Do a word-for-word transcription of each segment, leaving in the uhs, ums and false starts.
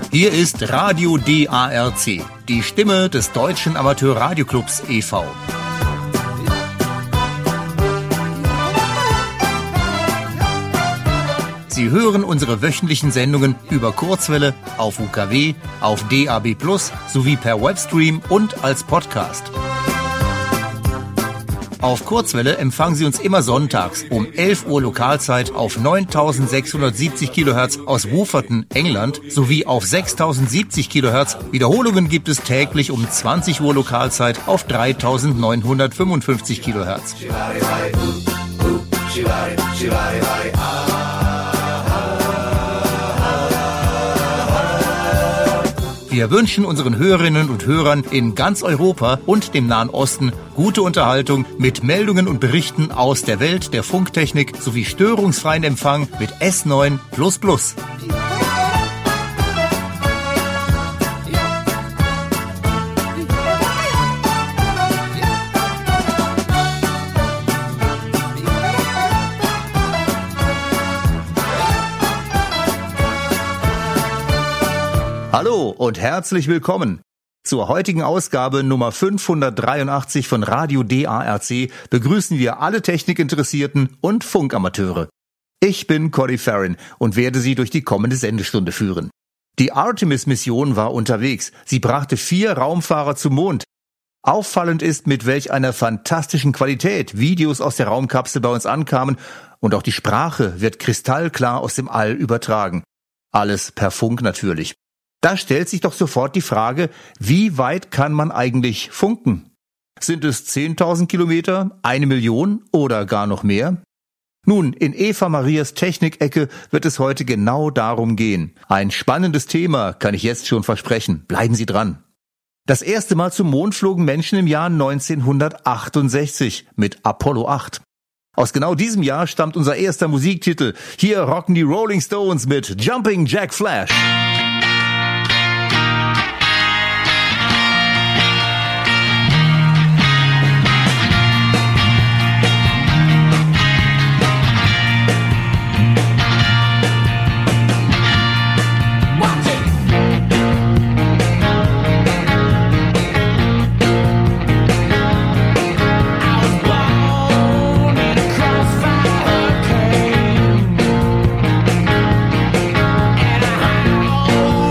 Hier ist Radio D A R C, die Stimme des Deutschen Amateurradioclubs e V Sie hören unsere wöchentlichen Sendungen über Kurzwelle, auf U K W, auf D A B plus, sowie per Webstream und als Podcast. Auf Kurzwelle empfangen Sie uns immer sonntags um elf Uhr Lokalzeit auf neuntausendsechshundertsiebzig Kilohertz aus Wooferton, England, sowie auf sechstausendsiebzig Kilohertz. Wiederholungen gibt es täglich um zwanzig Uhr Lokalzeit auf dreitausendneunhundertfünfundfünfzig Kilohertz. Wir wünschen unseren Hörerinnen und Hörern in ganz Europa und dem Nahen Osten gute Unterhaltung mit Meldungen und Berichten aus der Welt der Funktechnik sowie störungsfreien Empfang mit S neun plus plus. Hallo und herzlich willkommen. Zur heutigen Ausgabe Nummer fünfhundertdreiundachtzig von Radio D A R C begrüßen wir alle Technikinteressierten und Funkamateure. Ich bin Corey Farron und werde Sie durch die kommende Sendestunde führen. Die Artemis-Mission war unterwegs. Sie brachte vier Raumfahrer zum Mond. Auffallend ist, mit welch einer fantastischen Qualität Videos aus der Raumkapsel bei uns ankamen und auch die Sprache wird kristallklar aus dem All übertragen. Alles per Funk natürlich. Da stellt sich doch sofort die Frage, wie weit kann man eigentlich funken? Sind es zehntausend Kilometer, eine Million oder gar noch mehr? Nun, in Eva Marias Technikecke wird es heute genau darum gehen. Ein spannendes Thema, kann ich jetzt schon versprechen. Bleiben Sie dran. Das erste Mal zum Mond flogen Menschen im Jahr neunzehnhundertachtundsechzig mit Apollo acht. Aus genau diesem Jahr stammt unser erster Musiktitel. Hier rocken die Rolling Stones mit Jumping Jack Flash. Oh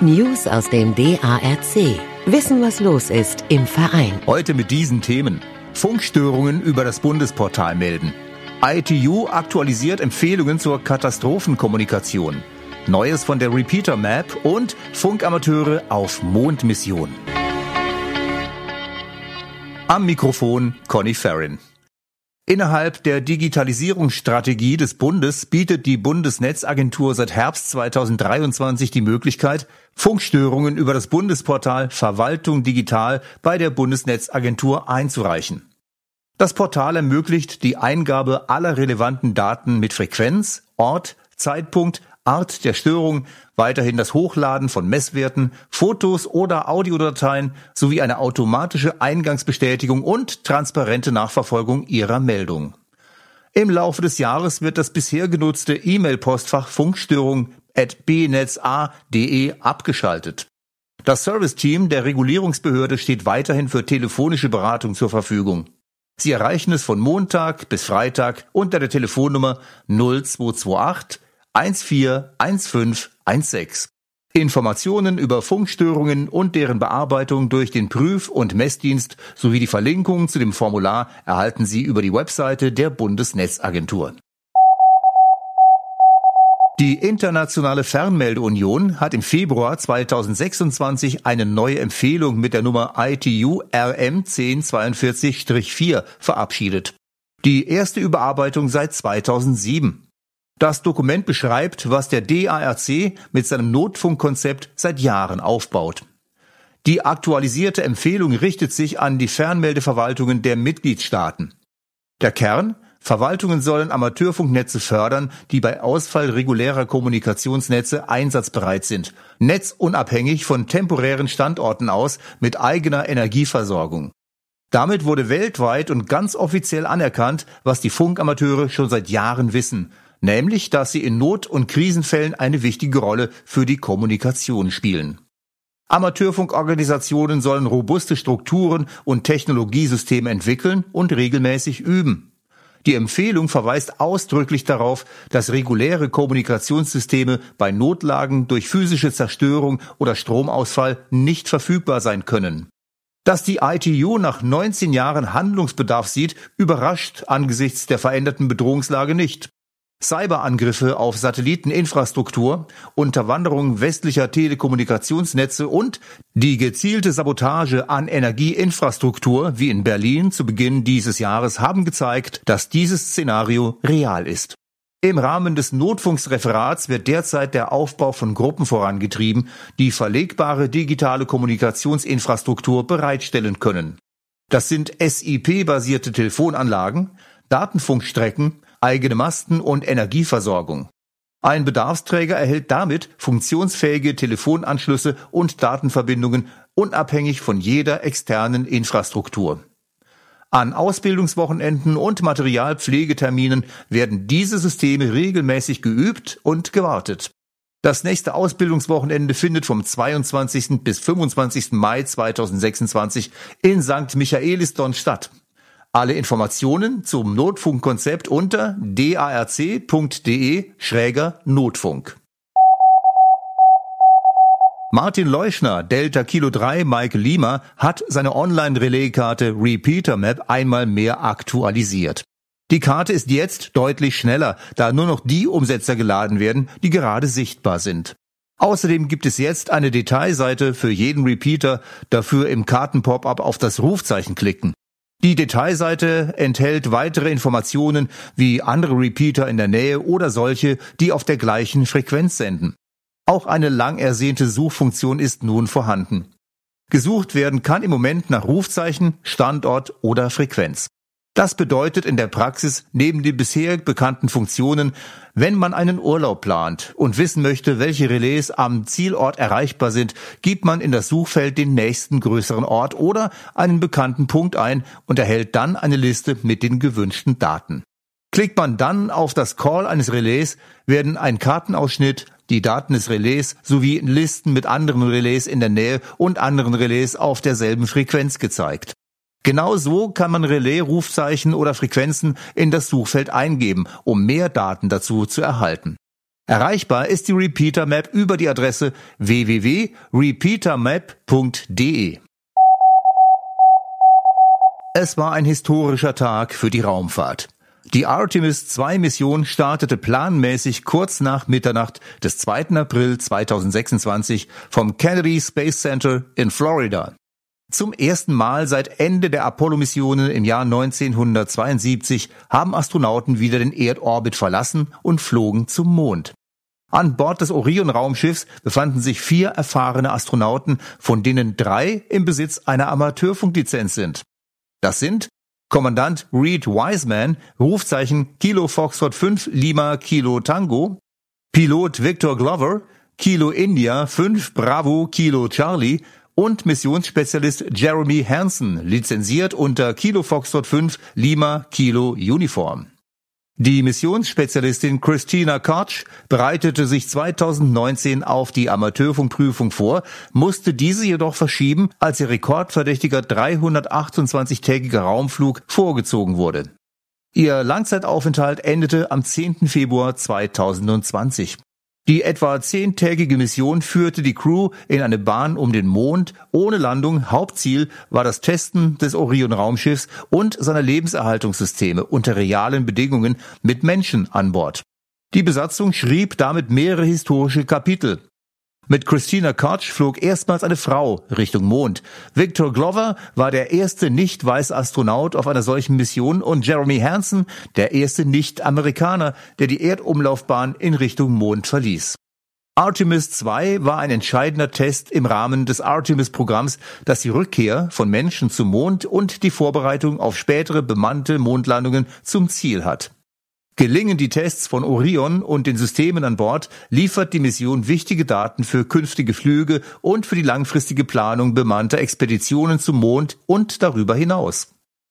News aus dem D A R C. Wissen, was los ist im Verein. Heute mit diesen Themen. Funkstörungen über das Bundesportal melden. I T U aktualisiert Empfehlungen zur Katastrophenkommunikation. Neues von der Repeater Map und Funkamateure auf Mondmission. Am Mikrofon Conny Ferrin. Innerhalb der Digitalisierungsstrategie des Bundes bietet die Bundesnetzagentur seit Herbst zweitausenddreiundzwanzig die Möglichkeit, Funkstörungen über das Bundesportal Verwaltung digital bei der Bundesnetzagentur einzureichen. Das Portal ermöglicht die Eingabe aller relevanten Daten mit Frequenz, Ort, Zeitpunkt, Art der Störung, weiterhin das Hochladen von Messwerten, Fotos oder Audiodateien sowie eine automatische Eingangsbestätigung und transparente Nachverfolgung Ihrer Meldung. Im Laufe des Jahres wird das bisher genutzte E-Mail-Postfach funkstörung at b netz a punkt de abgeschaltet. Das Serviceteam der Regulierungsbehörde steht weiterhin für telefonische Beratung zur Verfügung. Sie erreichen es von Montag bis Freitag unter der Telefonnummer null zwei zwei acht eins vier eins fünf eins sechs. Informationen über Funkstörungen und deren Bearbeitung durch den Prüf- und Messdienst sowie die Verlinkung zu dem Formular erhalten Sie über die Webseite der Bundesnetzagentur. Die Internationale Fernmeldeunion hat im Februar zweitausendsechsundzwanzig eine neue Empfehlung mit der Nummer I T U R M zehn zweiundvierzig vier verabschiedet. Die erste Überarbeitung seit zweitausendsieben. Das Dokument beschreibt, was der D A R C mit seinem Notfunkkonzept seit Jahren aufbaut. Die aktualisierte Empfehlung richtet sich an die Fernmeldeverwaltungen der Mitgliedstaaten. Der Kern: Verwaltungen sollen Amateurfunknetze fördern, die bei Ausfall regulärer Kommunikationsnetze einsatzbereit sind, netzunabhängig von temporären Standorten aus mit eigener Energieversorgung. Damit wurde weltweit und ganz offiziell anerkannt, was die Funkamateure schon seit Jahren wissen, nämlich, dass sie in Not- und Krisenfällen eine wichtige Rolle für die Kommunikation spielen. Amateurfunkorganisationen sollen robuste Strukturen und Technologiesysteme entwickeln und regelmäßig üben. Die Empfehlung verweist ausdrücklich darauf, dass reguläre Kommunikationssysteme bei Notlagen durch physische Zerstörung oder Stromausfall nicht verfügbar sein können. Dass die I T U nach neunzehn Jahren Handlungsbedarf sieht, überrascht angesichts der veränderten Bedrohungslage nicht. Cyberangriffe auf Satelliteninfrastruktur, Unterwanderung westlicher Telekommunikationsnetze und die gezielte Sabotage an Energieinfrastruktur wie in Berlin zu Beginn dieses Jahres haben gezeigt, dass dieses Szenario real ist. Im Rahmen des Notfunksreferats wird derzeit der Aufbau von Gruppen vorangetrieben, die verlegbare digitale Kommunikationsinfrastruktur bereitstellen können. Das sind S I P-basierte Telefonanlagen, Datenfunkstrecken, eigene Masten und Energieversorgung. Ein Bedarfsträger erhält damit funktionsfähige Telefonanschlüsse und Datenverbindungen unabhängig von jeder externen Infrastruktur. An Ausbildungswochenenden und Materialpflegeterminen werden diese Systeme regelmäßig geübt und gewartet. Das nächste Ausbildungswochenende findet vom zweiundzwanzigsten bis fünfundzwanzigsten Mai zweitausendsechsundzwanzig in Sankt Michaelisdonn statt. Alle Informationen zum Notfunkkonzept unter d a r c punkt de schräger Notfunk. Martin Leuschner, Delta Kilo drei Mike Lima, hat seine Online-Relais-Karte Repeater Map einmal mehr aktualisiert. Die Karte ist jetzt deutlich schneller, da nur noch die Umsetzer geladen werden, die gerade sichtbar sind. Außerdem gibt es jetzt eine Detailseite für jeden Repeater, dafür im Karten-Pop-up auf das Rufzeichen klicken. Die Detailseite enthält weitere Informationen wie andere Repeater in der Nähe oder solche, die auf der gleichen Frequenz senden. Auch eine lang ersehnte Suchfunktion ist nun vorhanden. Gesucht werden kann im Moment nach Rufzeichen, Standort oder Frequenz. Das bedeutet in der Praxis neben den bisher bekannten Funktionen, wenn man einen Urlaub plant und wissen möchte, welche Relais am Zielort erreichbar sind, gibt man in das Suchfeld den nächsten größeren Ort oder einen bekannten Punkt ein und erhält dann eine Liste mit den gewünschten Daten. Klickt man dann auf das Call eines Relais, werden ein Kartenausschnitt, die Daten des Relais sowie Listen mit anderen Relais in der Nähe und anderen Relais auf derselben Frequenz gezeigt. Genau so kann man Relais-Rufzeichen oder Frequenzen in das Suchfeld eingeben, um mehr Daten dazu zu erhalten. Erreichbar ist die Repeater Map über die Adresse w w w punkt repeater map punkt d e. Es war ein historischer Tag für die Raumfahrt. Die Artemis zwei Mission startete planmäßig kurz nach Mitternacht des zweiten April zweitausendsechsundzwanzig vom Kennedy Space Center in Florida. Zum ersten Mal seit Ende der Apollo-Missionen im Jahr neunzehnhundertzweiundsiebzig haben Astronauten wieder den Erdorbit verlassen und flogen zum Mond. An Bord des Orion-Raumschiffs befanden sich vier erfahrene Astronauten, von denen drei im Besitz einer Amateurfunklizenz sind. Das sind Kommandant Reed Wiseman, Rufzeichen Kilo Foxtrot fünf Lima Kilo Tango, Pilot Victor Glover, Kilo India fünf Bravo Kilo Charlie und Missionsspezialist Jeremy Hansen, lizenziert unter Kilo Foxtrot fünf Lima Kilo Uniform. Die Missionsspezialistin Christina Koch bereitete sich zweitausendneunzehn auf die Amateurfunkprüfung vor, musste diese jedoch verschieben, als ihr rekordverdächtiger dreihundertachtundzwanzig-tägiger Raumflug vorgezogen wurde. Ihr Langzeitaufenthalt endete am zehnten Februar zweitausendzwanzig. Die etwa zehntägige Mission führte die Crew in eine Bahn um den Mond ohne Landung. Hauptziel war das Testen des Orion-Raumschiffs und seiner Lebenserhaltungssysteme unter realen Bedingungen mit Menschen an Bord. Die Besatzung schrieb damit mehrere historische Kapitel. Mit Christina Koch flog erstmals eine Frau Richtung Mond. Victor Glover war der erste nicht-weiße Astronaut auf einer solchen Mission und Jeremy Hansen der erste Nicht-Amerikaner, der die Erdumlaufbahn in Richtung Mond verließ. Artemis zwei war ein entscheidender Test im Rahmen des Artemis-Programms, das die Rückkehr von Menschen zum Mond und die Vorbereitung auf spätere bemannte Mondlandungen zum Ziel hat. Gelingen die Tests von Orion und den Systemen an Bord, liefert die Mission wichtige Daten für künftige Flüge und für die langfristige Planung bemannter Expeditionen zum Mond und darüber hinaus.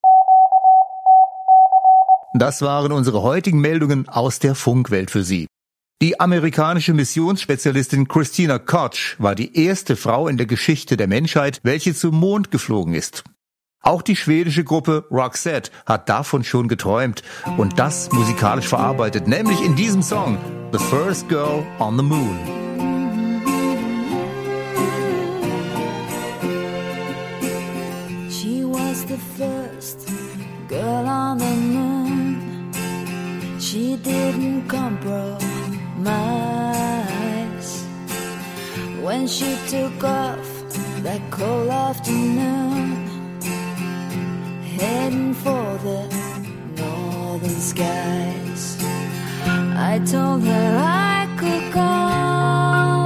Das waren unsere heutigen Meldungen aus der Funkwelt für Sie. Die amerikanische Missionsspezialistin Christina Koch war die erste Frau in der Geschichte der Menschheit, welche zum Mond geflogen ist. Auch die schwedische Gruppe Roxette hat davon schon geträumt und das musikalisch verarbeitet, nämlich in diesem Song The First Girl on the Moon. She was the first girl on the moon. She didn't compromise when she took off that cold afternoon, heading for the northern skies. I told her I could come,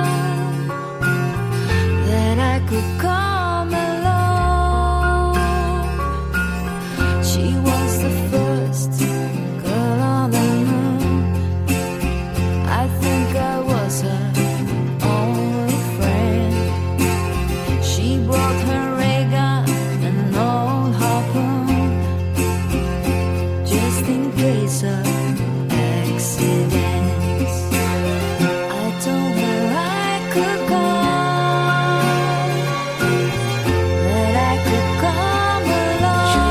that I could come along. She was the first girl on the moon. I think I was her only friend. She brought her ray gun and old harpoon, just in case of accidents. I told her I could come, that I could come along. She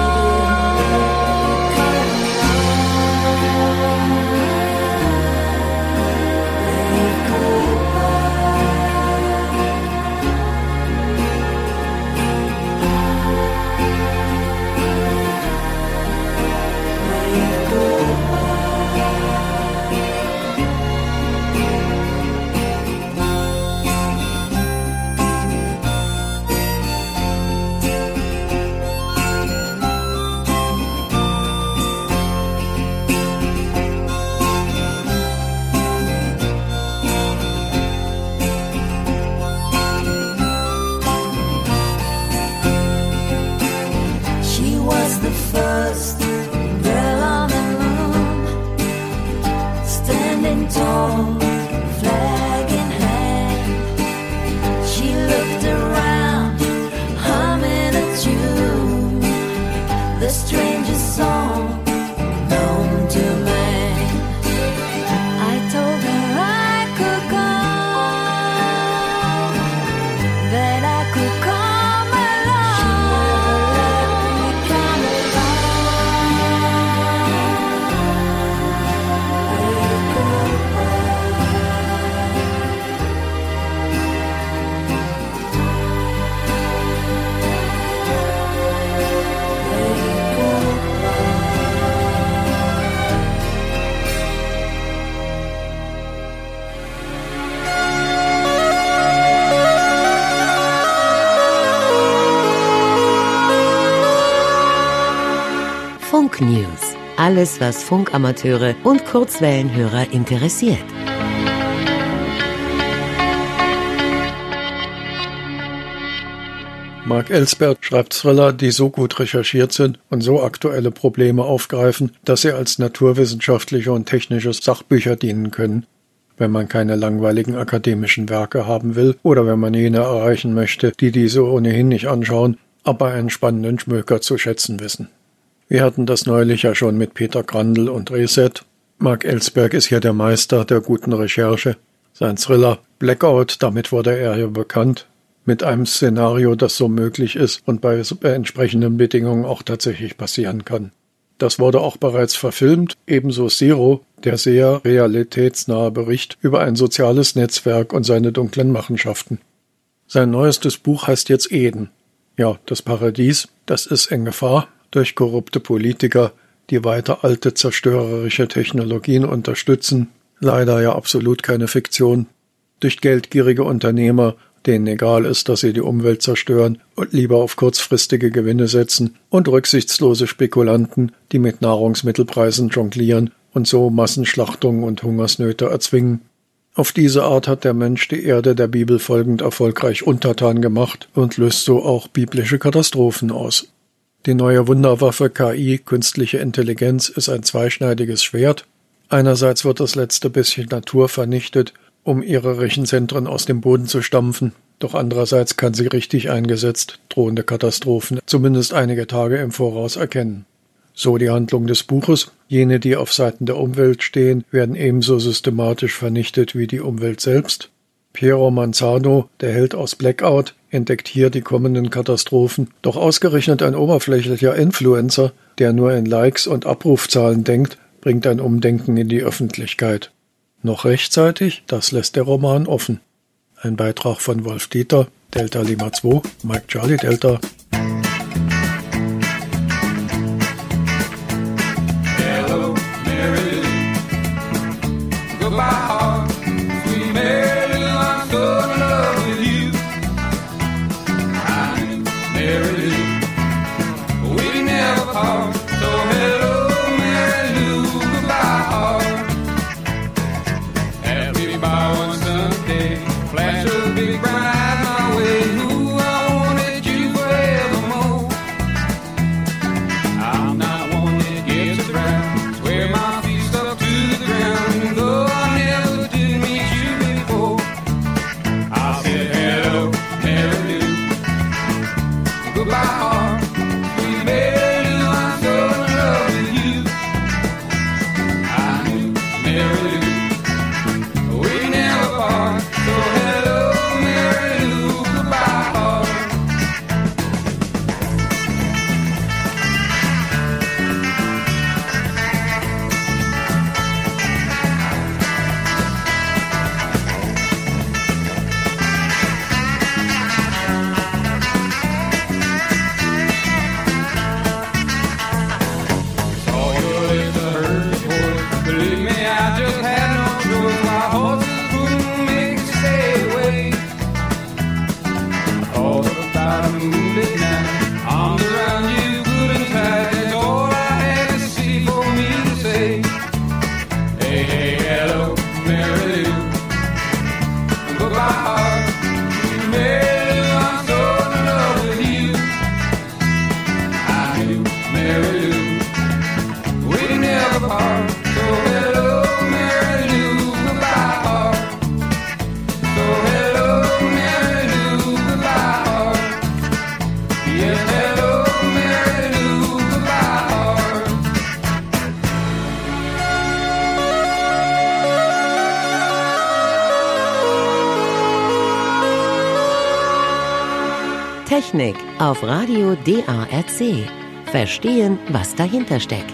was the first girl on the moon, standing tall, flag in hand. She looked around, humming a tune, the strangest song known to man. I told her I could come, that I could come. She Funk News. Alles, was Funkamateure und Kurzwellenhörer interessiert. Mark Ellsberg schreibt Thriller, die so gut recherchiert sind und so aktuelle Probleme aufgreifen, dass sie als naturwissenschaftliche und technische Sachbücher dienen können, wenn man keine langweiligen akademischen Werke haben will oder wenn man jene erreichen möchte, die diese ohnehin nicht anschauen, aber einen spannenden Schmöker zu schätzen wissen. Wir hatten das neulich ja schon mit Peter Grandl und Reset. Mark Ellsberg ist hier der Meister der guten Recherche. Sein Thriller Blackout, damit wurde er hier bekannt, mit einem Szenario, das so möglich ist und bei entsprechenden Bedingungen auch tatsächlich passieren kann. Das wurde auch bereits verfilmt, ebenso Zero, der sehr realitätsnahe Bericht über ein soziales Netzwerk und seine dunklen Machenschaften. Sein neuestes Buch heißt jetzt Eden. Ja, das Paradies, das ist in Gefahr durch korrupte Politiker, die weiter alte zerstörerische Technologien unterstützen, leider ja absolut keine Fiktion, durch geldgierige Unternehmer, denen egal ist, dass sie die Umwelt zerstören und lieber auf kurzfristige Gewinne setzen, und rücksichtslose Spekulanten, die mit Nahrungsmittelpreisen jonglieren und so Massenschlachtungen und Hungersnöte erzwingen. Auf diese Art hat der Mensch die Erde der Bibel folgend erfolgreich untertan gemacht und löst so auch biblische Katastrophen aus. Die neue Wunderwaffe K I, künstliche Intelligenz, ist ein zweischneidiges Schwert. Einerseits wird das letzte bisschen Natur vernichtet, um ihre Rechenzentren aus dem Boden zu stampfen. Doch andererseits kann sie richtig eingesetzt drohende Katastrophen zumindest einige Tage im Voraus erkennen. So die Handlung des Buches. Jene, die auf Seiten der Umwelt stehen, werden ebenso systematisch vernichtet wie die Umwelt selbst. Piero Manzano, der Held aus Blackout, entdeckt hier die kommenden Katastrophen. Doch ausgerechnet ein oberflächlicher Influencer, der nur in Likes und Abrufzahlen denkt, bringt ein Umdenken in die Öffentlichkeit. Noch rechtzeitig, das lässt der Roman offen. Ein Beitrag von Wolf Dieter, Delta Lima zwei, Mike Charlie Delta. Hello, Mary Lou. Goodbye, heart. Sweet Mary Lou, I'm so in love with you. I knew Mary Lou. We never part. So hello, Mary Lou. Goodbye, heart. By one Sunday, flash a big brown eye my way. Ooh, I wanted you forevermore. I'm not one that gets around, swear my feet stuck to the ground. And though I never did meet you before, I said hello, Mary Lou. Goodbye, heart, sweet Mary Lou, I'm so in love with you. I knew Mary Lou. So hello, Mary Lou, goodbye, heart. Saw your lips, I heard your voice. Believe me, I just had no choice. My horses about a moonlit night, arms around you, good and tight. That's all I had to see for me to say. Hey, hey, hello, Mary Lou. Goodbye, heart. Mary Lou, I'm so in love with you. I knew Mary Lou. We never part. So hello, Mary Lou. Goodbye, heart. So hello, Mary Lou. Goodbye, heart. Yes, hello, Mary Lou, goodbye, heart. Technik auf Radio D A R C. Verstehen, was dahinter steckt.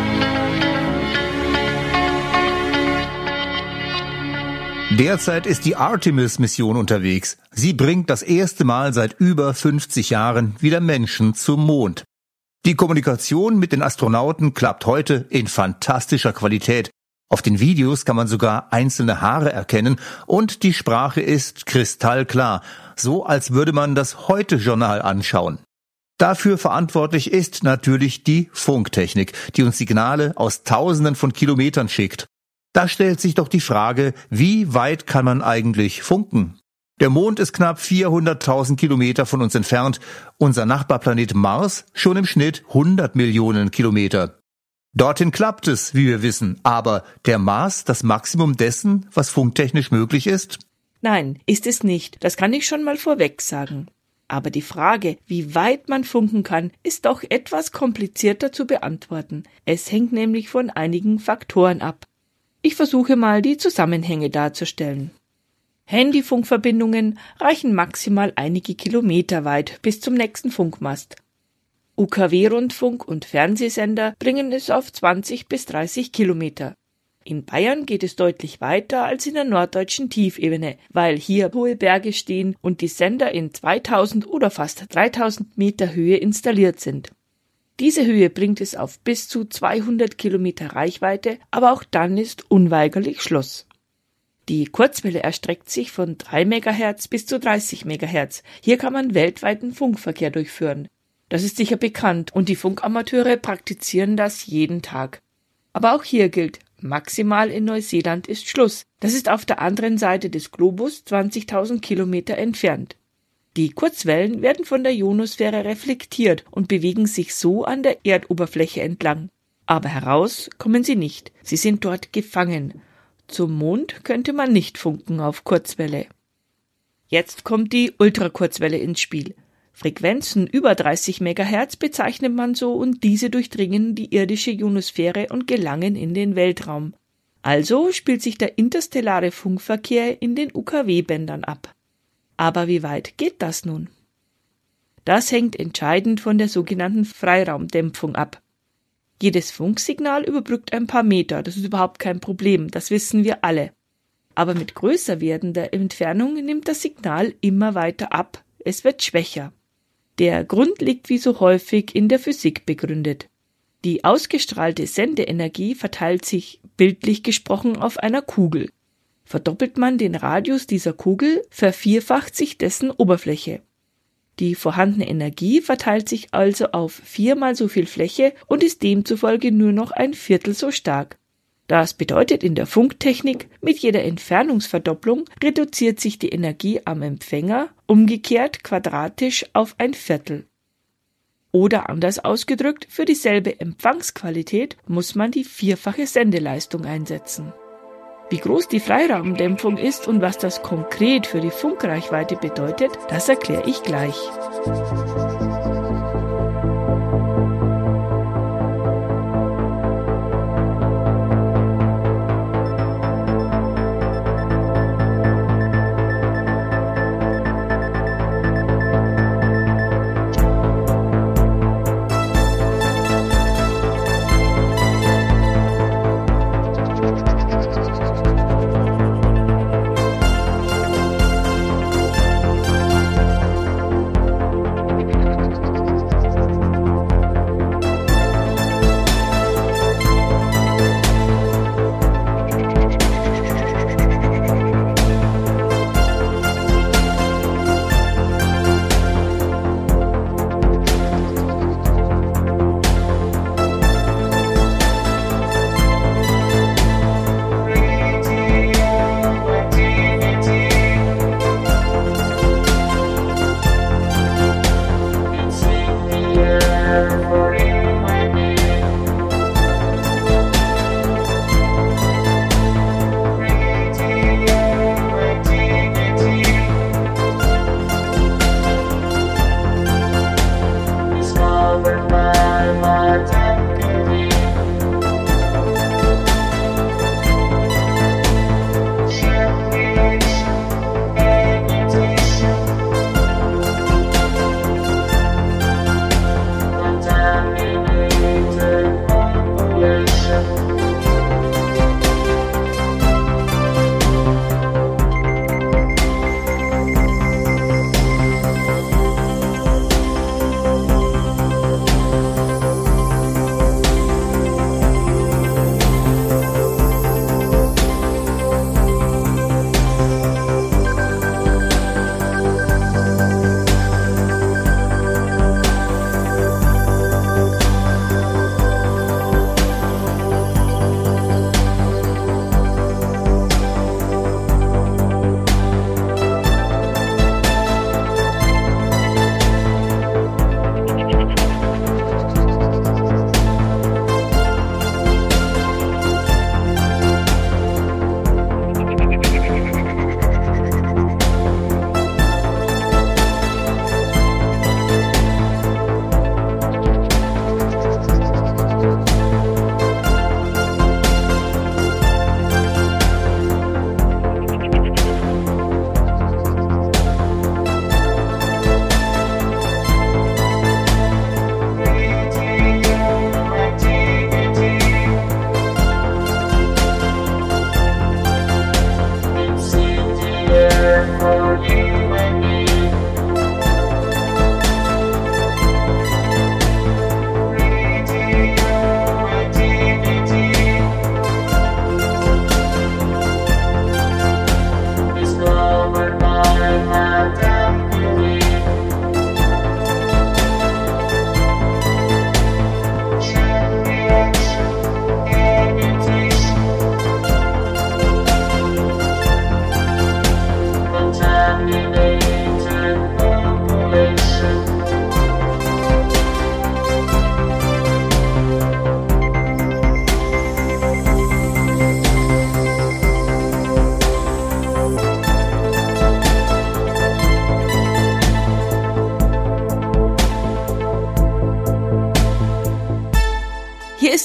Derzeit ist die Artemis-Mission unterwegs. Sie bringt das erste Mal seit über fünfzig Jahren wieder Menschen zum Mond. Die Kommunikation mit den Astronauten klappt heute in fantastischer Qualität. Auf den Videos kann man sogar einzelne Haare erkennen und die Sprache ist kristallklar, so als würde man das Heute-Journal anschauen. Dafür verantwortlich ist natürlich die Funktechnik, die uns Signale aus Tausenden von Kilometern schickt. Da stellt sich doch die Frage, wie weit kann man eigentlich funken? Der Mond ist knapp vierhunderttausend Kilometer von uns entfernt, unser Nachbarplanet Mars schon im Schnitt hundert Millionen Kilometer. Dorthin klappt es, wie wir wissen, aber der Mars das Maximum dessen, was funktechnisch möglich ist? Nein, ist es nicht, das kann ich schon mal vorweg sagen. Aber die Frage, wie weit man funken kann, ist doch etwas komplizierter zu beantworten. Es hängt nämlich von einigen Faktoren ab. Ich versuche mal, die Zusammenhänge darzustellen. Handyfunkverbindungen reichen maximal einige Kilometer weit bis zum nächsten Funkmast. U K W-Rundfunk und Fernsehsender bringen es auf zwanzig bis dreißig Kilometer. In Bayern geht es deutlich weiter als in der norddeutschen Tiefebene, weil hier hohe Berge stehen und die Sender in zweitausend oder fast dreitausend Meter Höhe installiert sind. Diese Höhe bringt es auf bis zu zweihundert Kilometer Reichweite, aber auch dann ist unweigerlich Schluss. Die Kurzwelle erstreckt sich von drei Megahertz bis zu dreißig Megahertz. Hier kann man weltweiten Funkverkehr durchführen. Das ist sicher bekannt und die Funkamateure praktizieren das jeden Tag. Aber auch hier gilt, maximal in Neuseeland ist Schluss. Das ist auf der anderen Seite des Globus zwanzigtausend Kilometer entfernt. Die Kurzwellen werden von der Ionosphäre reflektiert und bewegen sich so an der Erdoberfläche entlang. Aber heraus kommen sie nicht. Sie sind dort gefangen. Zum Mond könnte man nicht funken auf Kurzwelle. Jetzt kommt die Ultrakurzwelle ins Spiel. Frequenzen über dreißig Megahertz bezeichnet man so und diese durchdringen die irdische Ionosphäre und gelangen in den Weltraum. Also spielt sich der interstellare Funkverkehr in den U K W-Bändern ab. Aber wie weit geht das nun? Das hängt entscheidend von der sogenannten Freiraumdämpfung ab. Jedes Funksignal überbrückt ein paar Meter, das ist überhaupt kein Problem, das wissen wir alle. Aber mit größer werdender Entfernung nimmt das Signal immer weiter ab, es wird schwächer. Der Grund liegt wie so häufig in der Physik begründet. Die ausgestrahlte Sendeenergie verteilt sich, bildlich gesprochen, auf einer Kugel. Verdoppelt man den Radius dieser Kugel, vervierfacht sich dessen Oberfläche. Die vorhandene Energie verteilt sich also auf viermal so viel Fläche und ist demzufolge nur noch ein Viertel so stark. Das bedeutet in der Funktechnik, mit jeder Entfernungsverdopplung reduziert sich die Energie am Empfänger, umgekehrt quadratisch auf ein Viertel. Oder anders ausgedrückt, für dieselbe Empfangsqualität muss man die vierfache Sendeleistung einsetzen. Wie groß die Freiraumdämpfung ist und was das konkret für die Funkreichweite bedeutet, das erkläre ich gleich.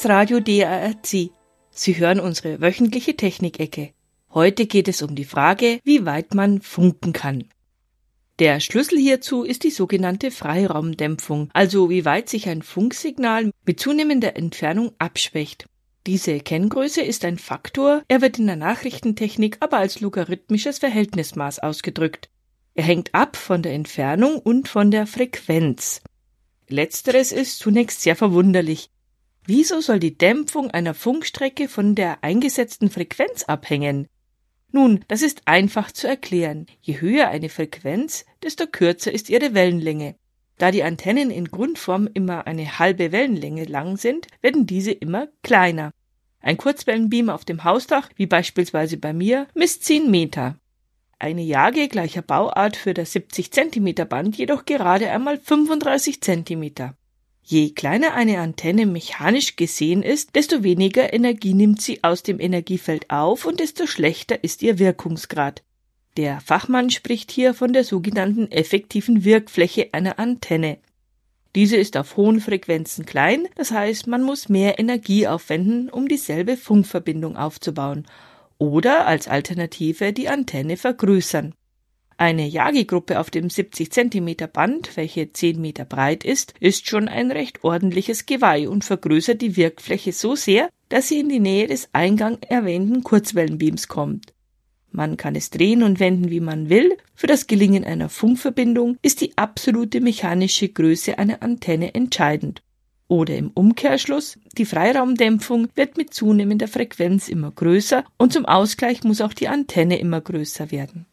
ist Radio D A R C. Sie hören unsere wöchentliche Technikecke. Heute geht es um die Frage, wie weit man funken kann. Der Schlüssel hierzu ist die sogenannte Freiraumdämpfung, also wie weit sich ein Funksignal mit zunehmender Entfernung abschwächt. Diese Kenngröße ist ein Faktor, er wird in der Nachrichtentechnik aber als logarithmisches Verhältnismaß ausgedrückt. Er hängt ab von der Entfernung und von der Frequenz. Letzteres ist zunächst sehr verwunderlich. Wieso soll die Dämpfung einer Funkstrecke von der eingesetzten Frequenz abhängen? Nun, das ist einfach zu erklären. Je höher eine Frequenz, desto kürzer ist ihre Wellenlänge. Da die Antennen in Grundform immer eine halbe Wellenlänge lang sind, werden diese immer kleiner. Ein Kurzwellenbeam auf dem Hausdach, wie beispielsweise bei mir, misst zehn Meter. Eine Jage gleicher Bauart für das siebzig Zentimeter Band jedoch gerade einmal fünfunddreißig Zentimeter. Je kleiner eine Antenne mechanisch gesehen ist, desto weniger Energie nimmt sie aus dem Energiefeld auf und desto schlechter ist ihr Wirkungsgrad. Der Fachmann spricht hier von der sogenannten effektiven Wirkfläche einer Antenne. Diese ist auf hohen Frequenzen klein, das heißt, man muss mehr Energie aufwenden, um dieselbe Funkverbindung aufzubauen, oder als Alternative die Antenne vergrößern. Eine Jagegruppe auf dem siebzig Zentimeter Band, welche zehn Meter breit ist, ist schon ein recht ordentliches Geweih und vergrößert die Wirkfläche so sehr, dass sie in die Nähe des eingangs erwähnten Kurzwellenbeams kommt. Man kann es drehen und wenden, wie man will. Für das Gelingen einer Funkverbindung ist die absolute mechanische Größe einer Antenne entscheidend. Oder im Umkehrschluss, die Freiraumdämpfung wird mit zunehmender Frequenz immer größer und zum Ausgleich muss auch die Antenne immer größer werden.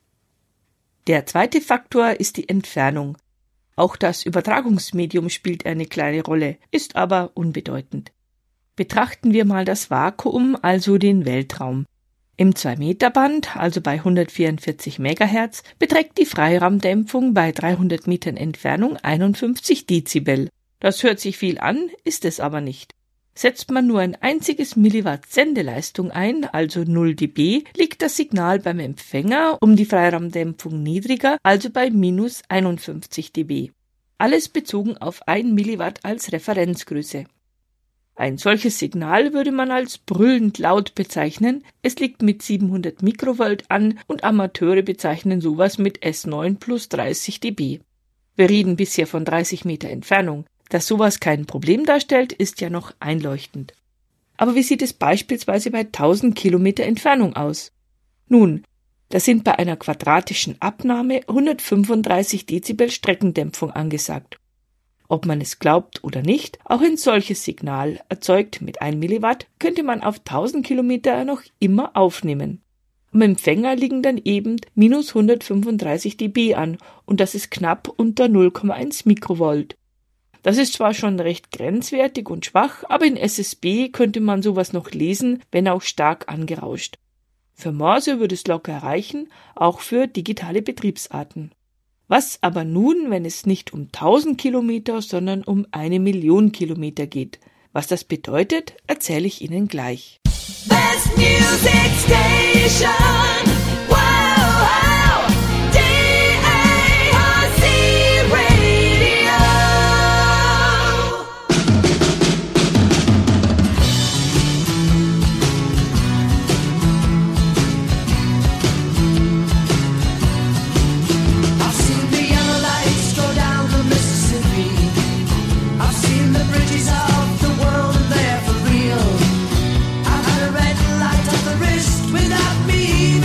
Der zweite Faktor ist die Entfernung. Auch das Übertragungsmedium spielt eine kleine Rolle, ist aber unbedeutend. Betrachten wir mal das Vakuum, also den Weltraum. Im zwei Meter Band, also bei hundertvierundvierzig Megahertz, beträgt die Freiraumdämpfung bei dreihundert Metern Entfernung einundfünfzig Dezibel. Das hört sich viel an, ist es aber nicht. Setzt man nur ein einziges Milliwatt Sendeleistung ein, also null dB, liegt das Signal beim Empfänger um die Freiraumdämpfung niedriger, also bei minus einundfünfzig dB. Alles bezogen auf ein Milliwatt als Referenzgröße. Ein solches Signal würde man als brüllend laut bezeichnen, es liegt mit siebenhundert Mikrovolt an und Amateure bezeichnen sowas mit S neun plus dreißig dB. Wir reden bisher von dreißig Meter Entfernung. Dass sowas kein Problem darstellt, ist ja noch einleuchtend. Aber wie sieht es beispielsweise bei tausend Kilometer Entfernung aus? Nun, da sind bei einer quadratischen Abnahme hundertfünfunddreißig Dezibel Streckendämpfung angesagt. Ob man es glaubt oder nicht, auch ein solches Signal, erzeugt mit ein Milliwatt, könnte man auf tausend Kilometer noch immer aufnehmen. Am Empfänger liegen dann eben minus hundertfünfunddreißig dB an und das ist knapp unter null Komma eins Mikrovolt. Das ist zwar schon recht grenzwertig und schwach, aber in S S B könnte man sowas noch lesen, wenn auch stark angerauscht. Für Morse würde es locker reichen, auch für digitale Betriebsarten. Was aber nun, wenn es nicht um tausend Kilometer, sondern um eine Million Kilometer geht? Was das bedeutet, erzähle ich Ihnen gleich. Best music station. Wow, wow. D A R C Radio. I've seen the yellow lights go down the Mississippi. I've seen the bridges of the world and they're for real. I've had a red light on the wrist without me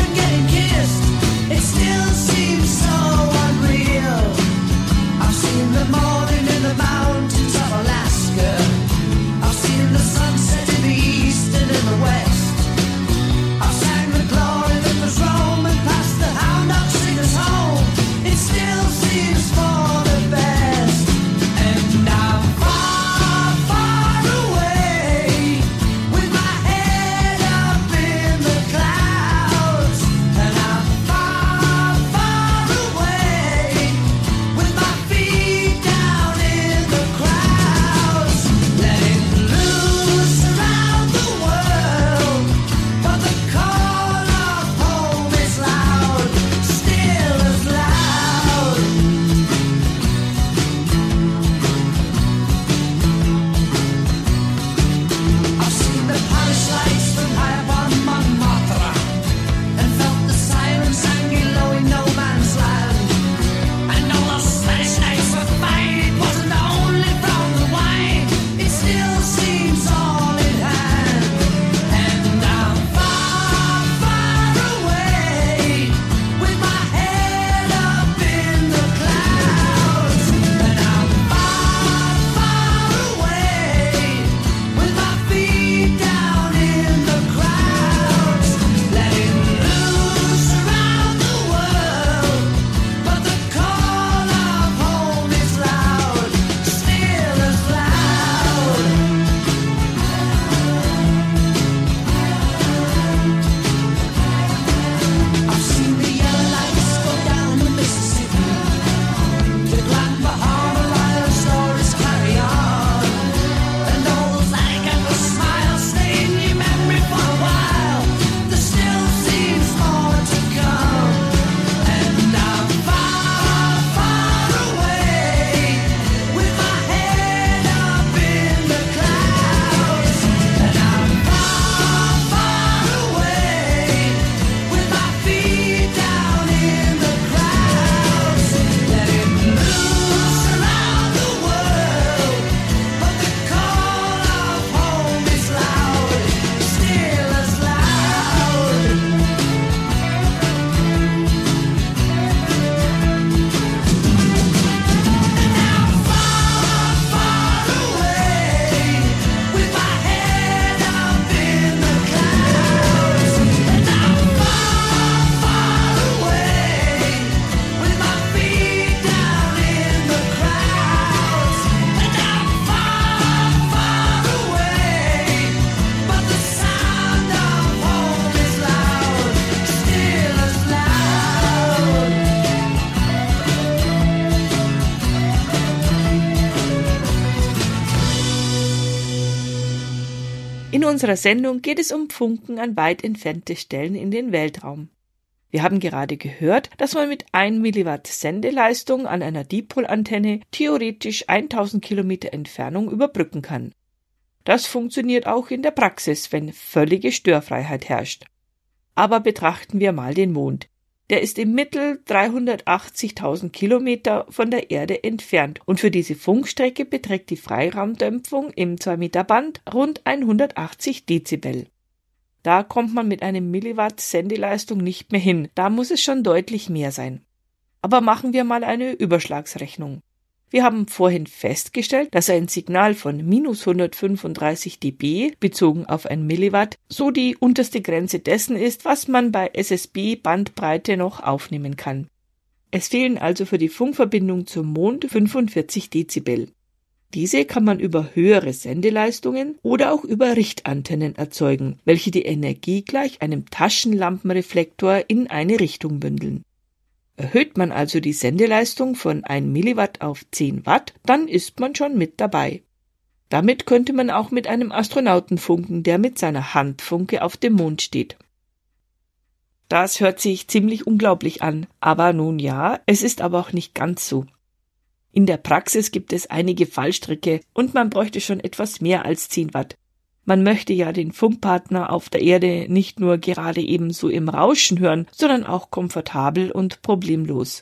unserer Sendung geht es um Funken an weit entfernte Stellen in den Weltraum. Wir haben gerade gehört, dass man mit ein Milliwatt Sendeleistung an einer Dipolantenne theoretisch tausend Kilometer Entfernung überbrücken kann. Das funktioniert auch in der Praxis, wenn völlige Störfreiheit herrscht. Aber betrachten wir mal den Mond. Der ist im Mittel dreihundertachtzigtausend Kilometer von der Erde entfernt und für diese Funkstrecke beträgt die Freiraumdämpfung im zwei Meter Band rund hundertachtzig Dezibel. Da kommt man mit einem Milliwatt Sendeleistung nicht mehr hin, da muss es schon deutlich mehr sein. Aber machen wir mal eine Überschlagsrechnung. Wir haben vorhin festgestellt, dass ein Signal von minus hundertfünfunddreißig dB bezogen auf ein Milliwatt so die unterste Grenze dessen ist, was man bei S S B-Bandbreite noch aufnehmen kann. Es fehlen also für die Funkverbindung zum Mond fünfundvierzig Dezibel. Diese kann man über höhere Sendeleistungen oder auch über Richtantennen erzeugen, welche die Energie gleich einem Taschenlampenreflektor in eine Richtung bündeln. Erhöht man also die Sendeleistung von ein Milliwatt auf zehn Watt, dann ist man schon mit dabei. Damit könnte man auch mit einem Astronauten funken, der mit seiner Handfunke auf dem Mond steht. Das hört sich ziemlich unglaublich an, aber nun ja, es ist aber auch nicht ganz so. In der Praxis gibt es einige Fallstricke und man bräuchte schon etwas mehr als zehn Watt. Man möchte ja den Funkpartner auf der Erde nicht nur gerade ebenso im Rauschen hören, sondern auch komfortabel und problemlos.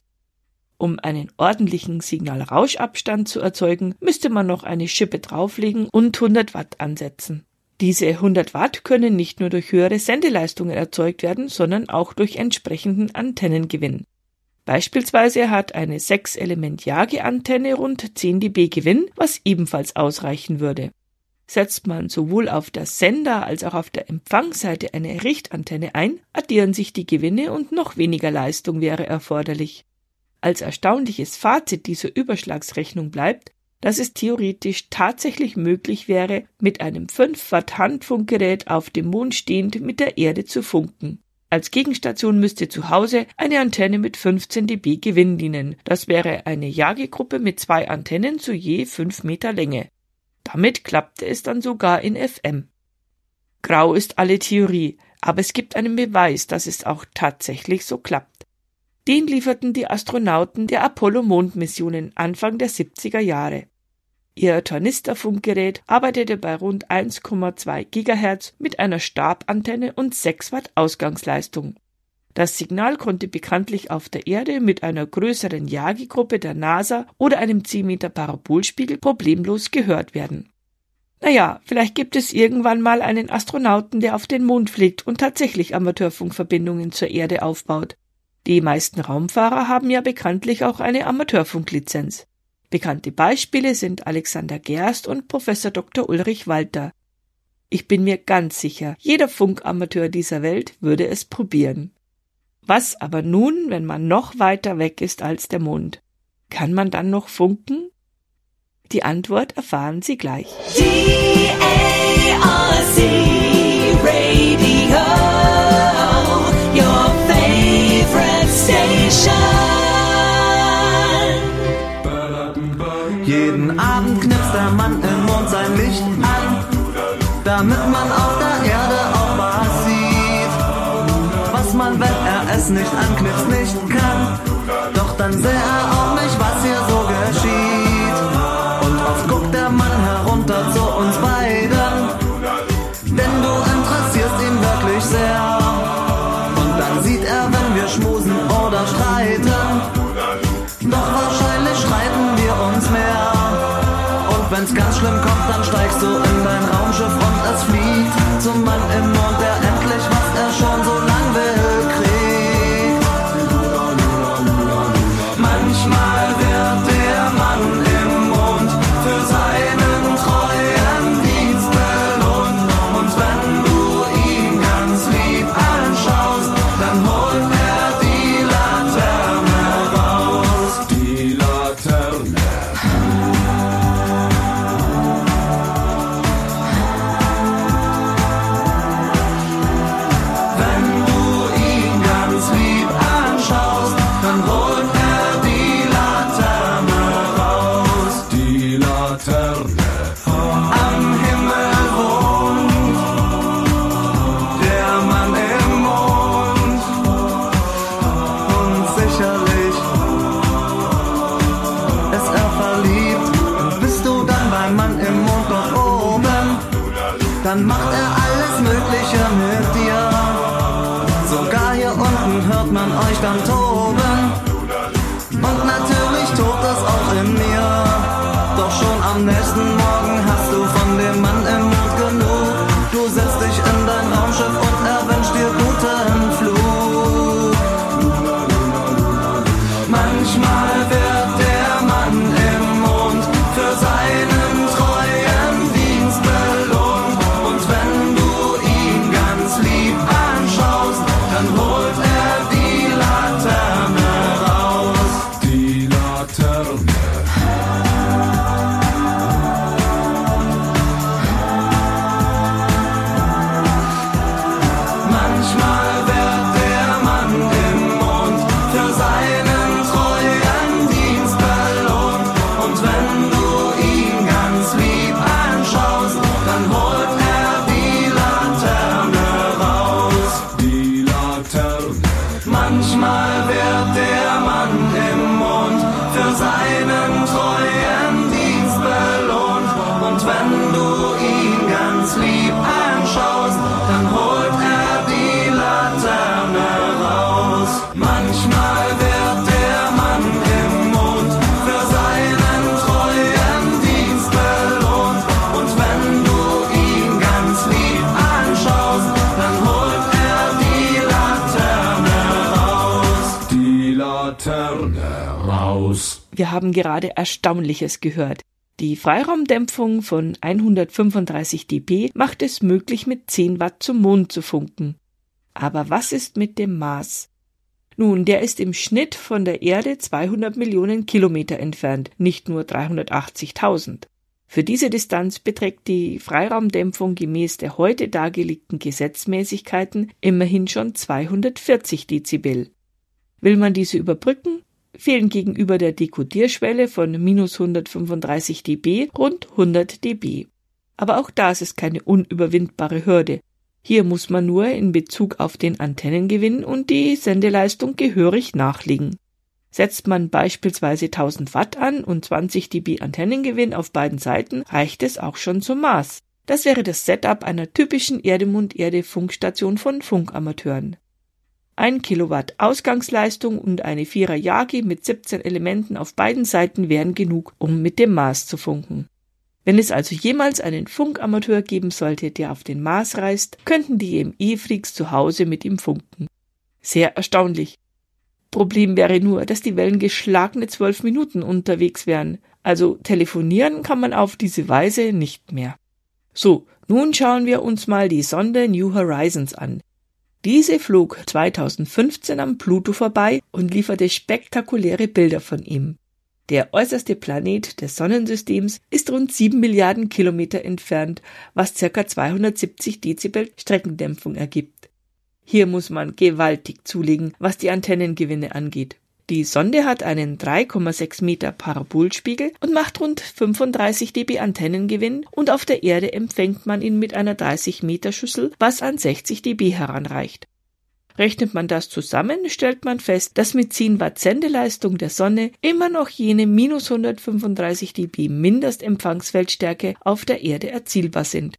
Um einen ordentlichen Signal-Rauschabstand zu erzeugen, müsste man noch eine Schippe drauflegen und hundert Watt ansetzen. Diese hundert Watt können nicht nur durch höhere Sendeleistungen erzeugt werden, sondern auch durch entsprechenden Antennengewinn. Beispielsweise hat eine sechs Element Yagi-Antenne rund zehn dB Gewinn, was ebenfalls ausreichen würde. Setzt man sowohl auf der Sender- als auch auf der Empfangsseite eine Richtantenne ein, addieren sich die Gewinne und noch weniger Leistung wäre erforderlich. Als erstaunliches Fazit dieser Überschlagsrechnung bleibt, dass es theoretisch tatsächlich möglich wäre, mit einem fünf Watt Handfunkgerät auf dem Mond stehend mit der Erde zu funken. Als Gegenstation müsste zu Hause eine Antenne mit fünfzehn dB Gewinn dienen. Das wäre eine Yagi-Gruppe mit zwei Antennen zu je fünf Meter Länge. Damit klappte es dann sogar in F M. Grau ist alle Theorie, aber es gibt einen Beweis, dass es auch tatsächlich so klappt. Den lieferten die Astronauten der Apollo-Mondmissionen Anfang der siebziger Jahre. Ihr Tornister-Funkgerät arbeitete bei rund eins Komma zwei Gigahertz mit einer Stabantenne und sechs Watt Ausgangsleistung. Das Signal konnte bekanntlich auf der Erde mit einer größeren Yagi-Gruppe der NASA oder einem zehn Meter Parabolspiegel problemlos gehört werden. Naja, vielleicht gibt es irgendwann mal einen Astronauten, der auf den Mond fliegt und tatsächlich Amateurfunkverbindungen zur Erde aufbaut. Die meisten Raumfahrer haben ja bekanntlich auch eine Amateurfunklizenz. Bekannte Beispiele sind Alexander Gerst und Professor Doktor Ulrich Walter. Ich bin mir ganz sicher, jeder Funkamateur dieser Welt würde es probieren. Was aber nun, wenn man noch weiter weg ist als der Mond? Kann man dann noch funken? Die Antwort erfahren Sie gleich. D A R C Radio, your favorite station. Jeden Abend knipst der Mann im Mond sein Licht an, damit man auf der Erde auch was sieht. Was man, wenn er es nicht anknipst, nicht kann, doch dann sähe er auch nicht, was hier so geschieht. Und oft guckt der Mann herunter zu uns beiden, denn du interessierst ihn wirklich sehr. Und dann sieht er, wenn wir schmusen oder streiten, doch wahrscheinlich streiten wir uns mehr. Und wenn's ganz schlimm kommt, dann steigst du in dein Raumschiff und es fliegt zum Mann im Mond, der endlich, was er schon so lang will, kriegt. Manchmal wird der Mann im Mond für seinen treuen Dienst belohnt. Und wenn du ihn ganz lieb anschaust, dann holt er die Laterne raus. Die Laterne. Nachten hört man euch dann toben. Und natürlich tobt es auch in mir. Doch schon am nächsten Morgen hast du von dem Mann im Mund genug. Du setzt dich in dein Raumschiff und er wünscht dir guten Flug. Manchmal wird der Mann im Mond für seinen treuen Dienst belohnt. Und wenn du ihn ganz lieb anschaust, dann holt er die Laterne raus. Die Laterne. Manchmal wird der Mann im Mond für seinen treuen Dienst belohnt. Und wenn du ihn ganz lieb anschaust, dann holt er die Laterne raus. Die Laterne. Manchmal wird der Mann im Mond für seinen treuen Dienst belohnt. Und wenn du ihn ganz lieb anschaust, dann holt er die Laterne raus. Manchmal wird der Mann im Mond für seinen treuen Dienst belohnt. Und wenn du ihn ganz lieb anschaust, dann holt er die Laterne raus. Die Laterne raus. Wir haben gerade Erstaunliches gehört. Die Freiraumdämpfung von hundertfünfunddreißig Dezibel macht es möglich, mit zehn Watt zum Mond zu funken. Aber was ist mit dem Mars? Nun, der ist im Schnitt von der Erde zweihundert Millionen Kilometer entfernt, nicht nur dreihundertachtzigtausend. Für diese Distanz beträgt die Freiraumdämpfung gemäß der heute dargelegten Gesetzmäßigkeiten immerhin schon zweihundertvierzig Dezibel. Will man diese überbrücken, fehlen gegenüber der Dekodierschwelle von minus hundertfünfunddreißig Dezibel rund hundert Dezibel. Aber auch das ist keine unüberwindbare Hürde. Hier muss man nur in Bezug auf den Antennengewinn und die Sendeleistung gehörig nachlegen. Setzt man beispielsweise tausend Watt an und zwanzig Dezibel Antennengewinn auf beiden Seiten, reicht es auch schon zum Mars. Das wäre das Setup einer typischen Erde-Mond-Erde-Funkstation von Funkamateuren. Ein Kilowatt Ausgangsleistung und eine Vierer Yagi mit siebzehn Elementen auf beiden Seiten wären genug, um mit dem Mars zu funken. Wenn es also jemals einen Funkamateur geben sollte, der auf den Mars reist, könnten die E M E-Freaks zu Hause mit ihm funken. Sehr erstaunlich. Problem wäre nur, dass die Wellen geschlagene zwölf Minuten unterwegs wären. Also telefonieren kann man auf diese Weise nicht mehr. So, nun schauen wir uns mal die Sonde New Horizons an. Diese flog zweitausendfünfzehn am Pluto vorbei und lieferte spektakuläre Bilder von ihm. Der äußerste Planet des Sonnensystems ist rund sieben Milliarden Kilometer entfernt, was ca. zweihundertsiebzig Dezibel Streckendämpfung ergibt. Hier muss man gewaltig zulegen, was die Antennengewinne angeht. Die Sonde hat einen drei Komma sechs Meter Parabolspiegel und macht rund fünfunddreißig Dezibel Antennengewinn, und auf der Erde empfängt man ihn mit einer dreißig Meter Schüssel, was an sechzig Dezibel heranreicht. Rechnet man das zusammen, stellt man fest, dass mit zehn Watt Sendeleistung der Sonne immer noch jene minus hundertfünfunddreißig Dezibel Mindestempfangsfeldstärke auf der Erde erzielbar sind.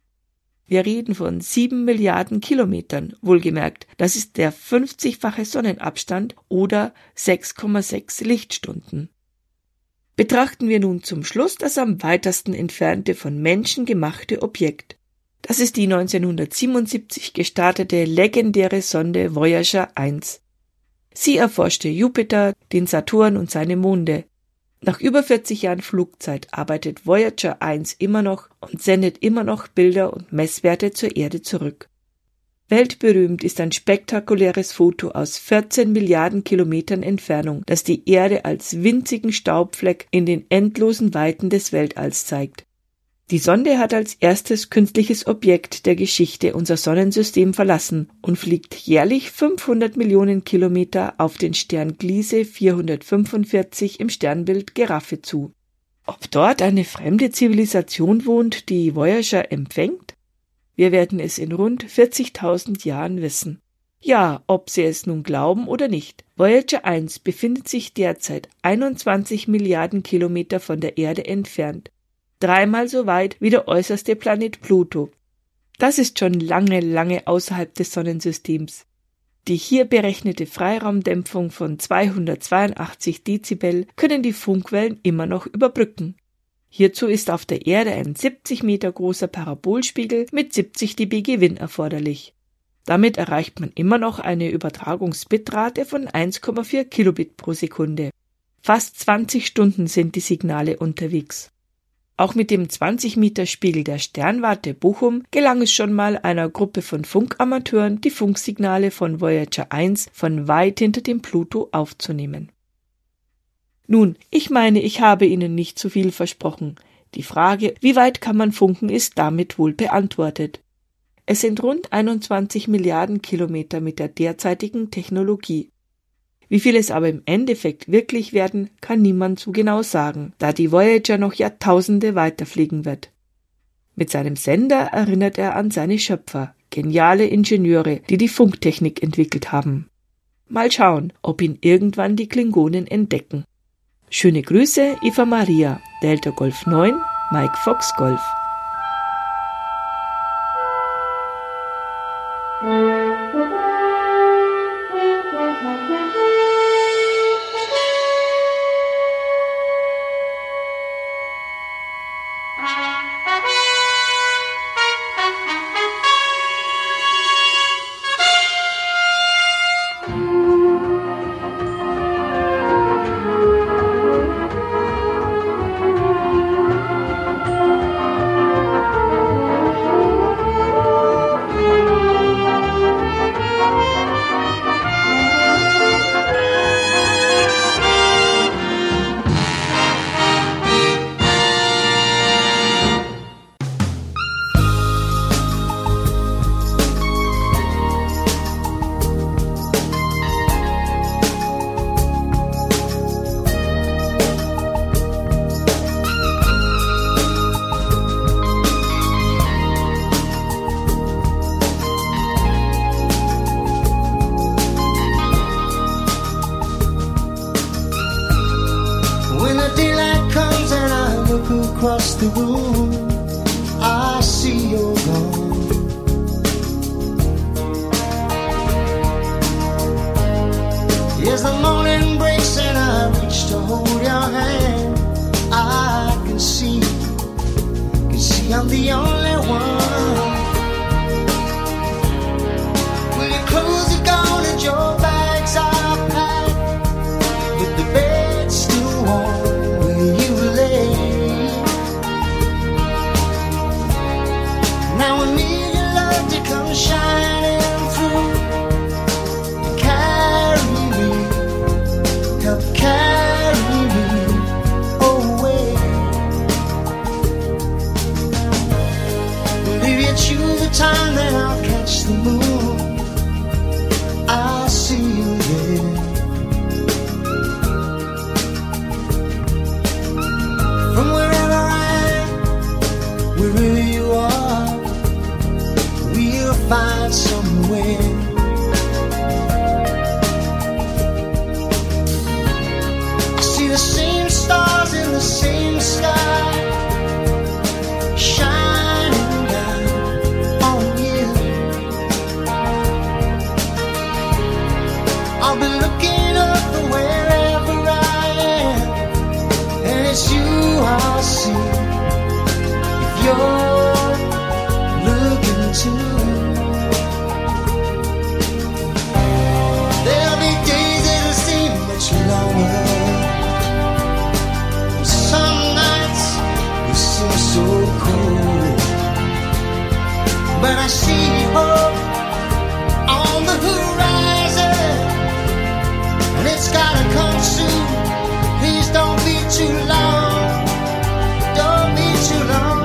Wir reden von sieben Milliarden Kilometern, wohlgemerkt, das ist der fünfzigfache Sonnenabstand oder sechs Komma sechs Lichtstunden. Betrachten wir nun zum Schluss das am weitesten entfernte von Menschen gemachte Objekt. Das ist die neunzehnhundertsiebenundsiebzig gestartete legendäre Sonde Voyager eins. Sie erforschte Jupiter, den Saturn und seine Monde. Nach über vierzig Jahren Flugzeit arbeitet Voyager eins immer noch und sendet immer noch Bilder und Messwerte zur Erde zurück. Weltberühmt ist ein spektakuläres Foto aus vierzehn Milliarden Kilometern Entfernung, das die Erde als winzigen Staubfleck in den endlosen Weiten des Weltalls zeigt. Die Sonde hat als erstes künstliches Objekt der Geschichte unser Sonnensystem verlassen und fliegt jährlich fünfhundert Millionen Kilometer auf den Stern Gliese vierhundertfünfundvierzig im Sternbild Giraffe zu. Ob dort eine fremde Zivilisation wohnt, die Voyager empfängt? Wir werden es in rund vierzigtausend Jahren wissen. Ja, ob Sie es nun glauben oder nicht, Voyager eins befindet sich derzeit einundzwanzig Milliarden Kilometer von der Erde entfernt. Dreimal so weit wie der äußerste Planet Pluto. Das ist schon lange, lange außerhalb des Sonnensystems. Die hier berechnete Freiraumdämpfung von zweihundertzweiundachtzig Dezibel können die Funkwellen immer noch überbrücken. Hierzu ist auf der Erde ein siebzig Meter großer Parabolspiegel mit siebzig Dezibel Gewinn erforderlich. Damit erreicht man immer noch eine Übertragungsbitrate von eins Komma vier Kilobit pro Sekunde. Fast zwanzig Stunden sind die Signale unterwegs. Auch mit dem zwanzig Meter Spiegel der Sternwarte Bochum gelang es schon mal einer Gruppe von Funkamateuren, die Funksignale von Voyager eins von weit hinter dem Pluto aufzunehmen. Nun, ich meine, ich habe Ihnen nicht zu viel versprochen. Die Frage, wie weit kann man funken, ist damit wohl beantwortet. Es sind rund einundzwanzig Milliarden Kilometer mit der derzeitigen Technologie. Wie viel es aber im Endeffekt wirklich werden, kann niemand so genau sagen, da die Voyager noch Jahrtausende weiterfliegen wird. Mit seinem Sender erinnert er an seine Schöpfer, geniale Ingenieure, die die Funktechnik entwickelt haben. Mal schauen, ob ihn irgendwann die Klingonen entdecken. Schöne Grüße, Eva Maria, Delta Golf neun, Mike Fox Golf. Across the room, I see you're gone. As the morning breaks and I reach to hold your hand, I can see, can see I'm the only one. Well, your clothes are gone and your bags are packed, but the bed's still warm where you lay. Now I need your love to come shining through, carry me, help carry me away. Well, if you choose the time, then I'll catch the moon, I'll see you there. From wherever I am, wherever you are, we'll find somewhere. I see the same stars in the same sky, shining down on you. I'll be looking up from wherever I am, and it's you I'll see if you're looking too. There'll be days that'll seem much longer, and some nights will seem so cold, but I see hope on the horizon, and it's gotta come soon. Please don't be too long, don't be too long.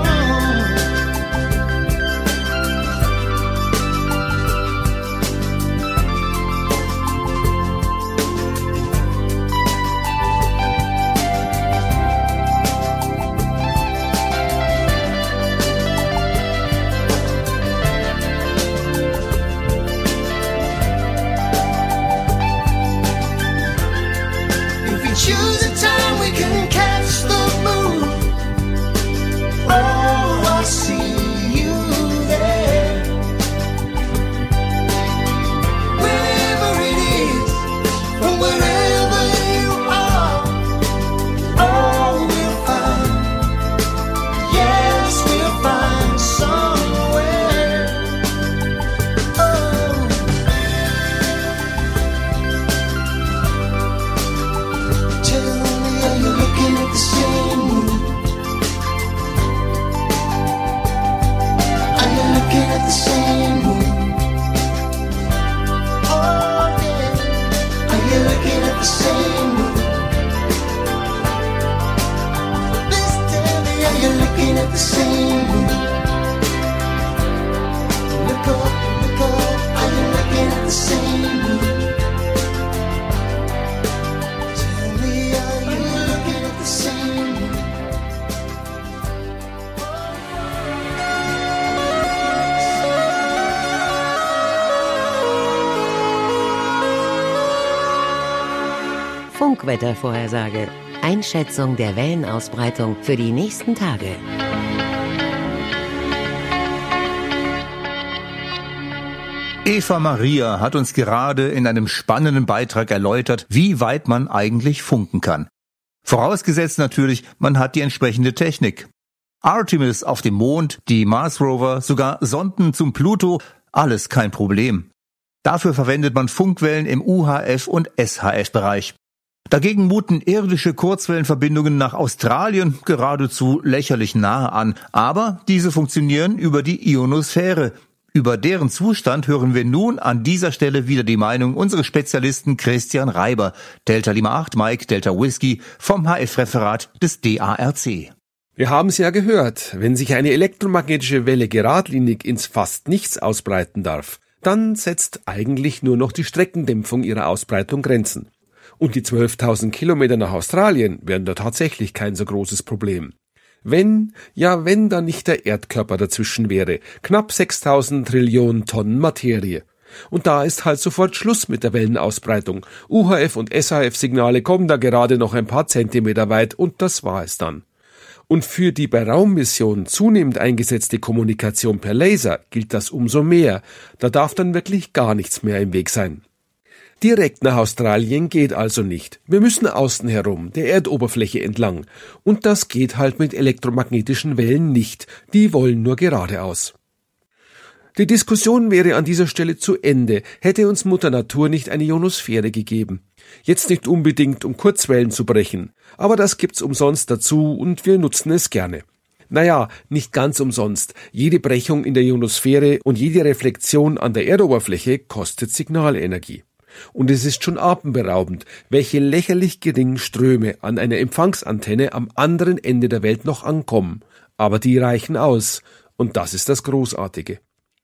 Funkwettervorhersage. Einschätzung der Wellenausbreitung für die nächsten Tage. Eva Maria hat uns gerade in einem spannenden Beitrag erläutert, wie weit man eigentlich funken kann. Vorausgesetzt natürlich, man hat die entsprechende Technik. Artemis auf dem Mond, die Mars Rover, sogar Sonden zum Pluto, alles kein Problem. Dafür verwendet man Funkwellen im U H F- und S H F-Bereich. Dagegen muten irdische Kurzwellenverbindungen nach Australien geradezu lächerlich nahe an, aber diese funktionieren über die Ionosphäre. Über deren Zustand hören wir nun an dieser Stelle wieder die Meinung unseres Spezialisten Christian Reiber, Delta Lima acht Mike Delta Whisky vom H F-Referat des D A R C. Wir haben es ja gehört, wenn sich eine elektromagnetische Welle geradlinig ins fast nichts ausbreiten darf, dann setzt eigentlich nur noch die Streckendämpfung ihrer Ausbreitung Grenzen. Und die zwölftausend Kilometer nach Australien wären da tatsächlich kein so großes Problem. Wenn, ja wenn da nicht der Erdkörper dazwischen wäre, knapp sechstausend Trillionen Tonnen Materie. Und da ist halt sofort Schluss mit der Wellenausbreitung. U H F- und S H F-Signale kommen da gerade noch ein paar Zentimeter weit und das war es dann. Und für die bei Raummissionen zunehmend eingesetzte Kommunikation per Laser gilt das umso mehr. Da darf dann wirklich gar nichts mehr im Weg sein. Direkt nach Australien geht also nicht. Wir müssen außen herum, der Erdoberfläche entlang. Und das geht halt mit elektromagnetischen Wellen nicht. Die wollen nur geradeaus. Die Diskussion wäre an dieser Stelle zu Ende, hätte uns Mutter Natur nicht eine Ionosphäre gegeben. Jetzt nicht unbedingt, um Kurzwellen zu brechen, aber das gibt's umsonst dazu und wir nutzen es gerne. Naja, nicht ganz umsonst. Jede Brechung in der Ionosphäre und jede Reflexion an der Erdoberfläche kostet Signalenergie. Und es ist schon atemberaubend, welche lächerlich geringen Ströme an einer Empfangsantenne am anderen Ende der Welt noch ankommen. Aber die reichen aus. Und das ist das Großartige.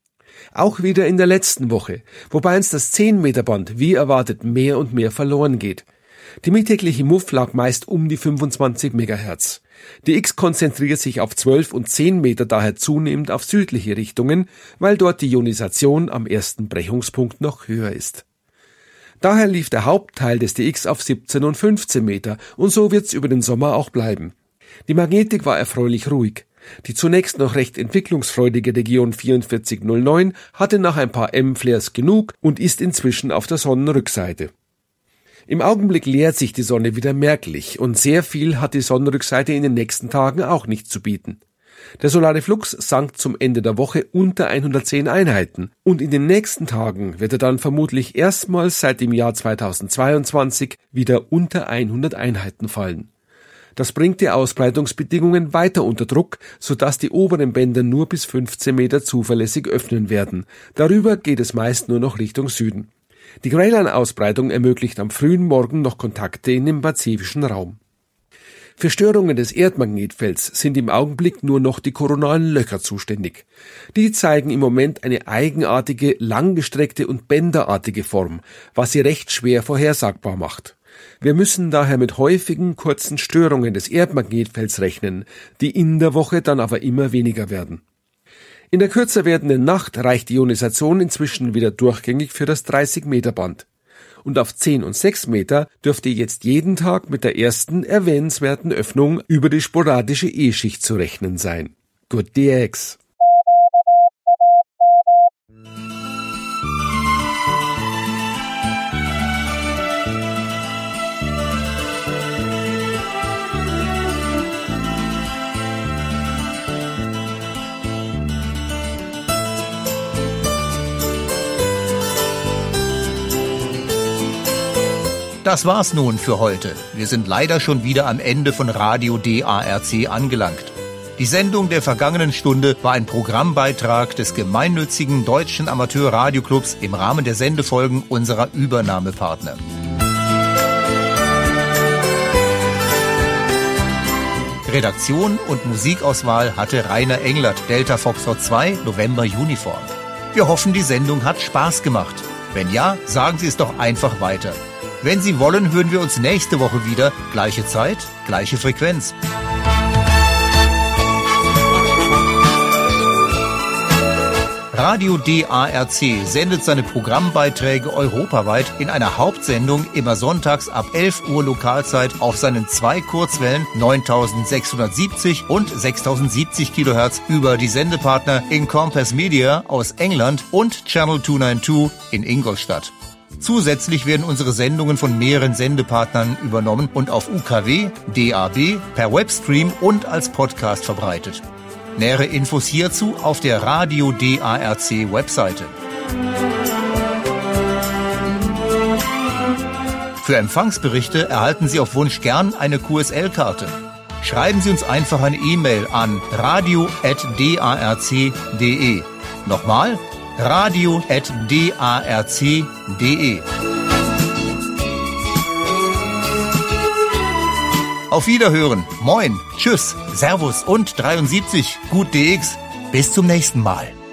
Auch wieder in der letzten Woche, wobei uns das zehn Meter Band wie erwartet mehr und mehr verloren geht. Die mittägliche Muff lag meist um die fünfundzwanzig Megahertz. Die X konzentriert sich auf zwölf und zehn Meter daher zunehmend auf südliche Richtungen, weil dort die Ionisation am ersten Brechungspunkt noch höher ist. Daher lief der Hauptteil des D X auf siebzehn und fünfzehn Meter und so wird's über den Sommer auch bleiben. Die Magnetik war erfreulich ruhig. Die zunächst noch recht entwicklungsfreudige Region vierundvierzig null neun hatte nach ein paar M-Flares genug und ist inzwischen auf der Sonnenrückseite. Im Augenblick leert sich die Sonne wieder merklich und sehr viel hat die Sonnenrückseite in den nächsten Tagen auch nicht zu bieten. Der solare Flux sank zum Ende der Woche unter hundertzehn Einheiten und in den nächsten Tagen wird er dann vermutlich erstmals seit dem Jahr zweitausendzweiundzwanzig wieder unter hundert Einheiten fallen. Das bringt die Ausbreitungsbedingungen weiter unter Druck, sodass die oberen Bänder nur bis fünfzehn Meter zuverlässig öffnen werden. Darüber geht es meist nur noch Richtung Süden. Die Greyline-Ausbreitung ermöglicht am frühen Morgen noch Kontakte in den pazifischen Raum. Für Störungen des Erdmagnetfelds sind im Augenblick nur noch die koronalen Löcher zuständig. Die zeigen im Moment eine eigenartige, langgestreckte und bänderartige Form, was sie recht schwer vorhersagbar macht. Wir müssen daher mit häufigen, kurzen Störungen des Erdmagnetfelds rechnen, die in der Woche dann aber immer weniger werden. In der kürzer werdenden Nacht reicht die Ionisation inzwischen wieder durchgängig für das dreißig Meter Band. Und auf zehn und sechs Meter dürfte jetzt jeden Tag mit der ersten erwähnenswerten Öffnung über die sporadische E-Schicht zu rechnen sein. Good D X. Das war's nun für heute. Wir sind leider schon wieder am Ende von Radio D A R C angelangt. Die Sendung der vergangenen Stunde war ein Programmbeitrag des gemeinnützigen Deutschen Amateurradioclubs im Rahmen der Sendefolgen unserer Übernahmepartner. Redaktion und Musikauswahl hatte Rainer Englert, Delta Foxtrot zwei, November Uniform. Wir hoffen, die Sendung hat Spaß gemacht. Wenn ja, sagen Sie es doch einfach weiter. Wenn Sie wollen, hören wir uns nächste Woche wieder. Gleiche Zeit, gleiche Frequenz. Radio D A R C sendet seine Programmbeiträge europaweit in einer Hauptsendung immer sonntags ab elf Uhr Lokalzeit auf seinen zwei Kurzwellen neuntausendsechshundertsiebzig und sechstausendsiebzig Kilohertz über die Sendepartner Encompass Media aus England und Channel zweihunderzweiundneunzig in Ingolstadt. Zusätzlich werden unsere Sendungen von mehreren Sendepartnern übernommen und auf U K W, D A B, per Webstream und als Podcast verbreitet. Nähere Infos hierzu auf der Radio D A R C Webseite. Für Empfangsberichte erhalten Sie auf Wunsch gern eine Q S L-Karte. Schreiben Sie uns einfach eine E-Mail an radio at d a r c punkt d e. Nochmal, radio at d a r c punkt d e. Auf Wiederhören, moin, tschüss, servus und dreiundsiebzig, gut D X. Bis zum nächsten Mal.